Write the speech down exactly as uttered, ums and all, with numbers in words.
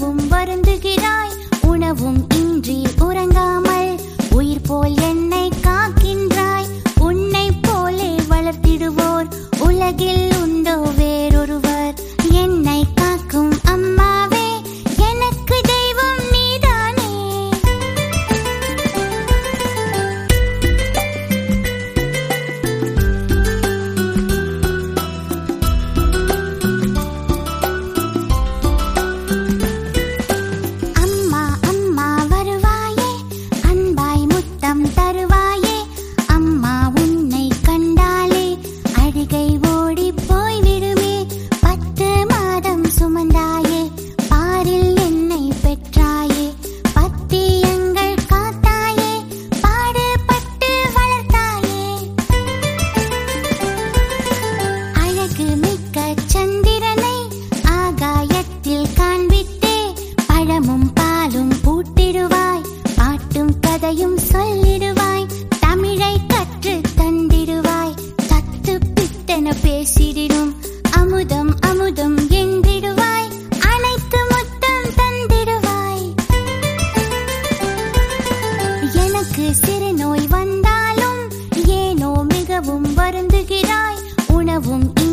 மிகவும் வருந்துகிறாய். உணவும் இன்றி உறங்காமல் உயிர் போல் என்னை காக்கின்றாய். உன்னை போலே வளர்த்திடுவோர் உலகில் உண்டோ வேறொருவர்? என்னை காக்கும் அம்மாவே, எனக்கு தெய்வம் நீதானே. அம்மா அம்மா வருவாயே, அன்பாய் முத்தம் தருவாயே. அம்மா உன்னை கண்டாலே அழுகை ஓடி போய்விடுமே. பத்து மாதம் சுமந்தாயே, பாரில் என்னை பெற்றாயே. பத்தியங்கள் காத்தாயே, பாடுபட்டு வளர்த்தாயே. அழகு மிக்க சந்திரனை ஆகாயத்தில் காண்பித்தே. பழமும் பாலும் பூட்டிடுவாய், பாட்டும் கதையும் சொல்லிடுவாய். தமிழை கற்று தந்திடுவாய், தத்து பித்தன பேசிடிடும். அமுதம் அமுதம் என்றிடுவாய், அனைத்து முத்தம் தந்திடுவாய். எனக்கு சிறு நோய் வந்தாலும் ஏனோ மிகவும் வருந்துகிறாய். உணவும்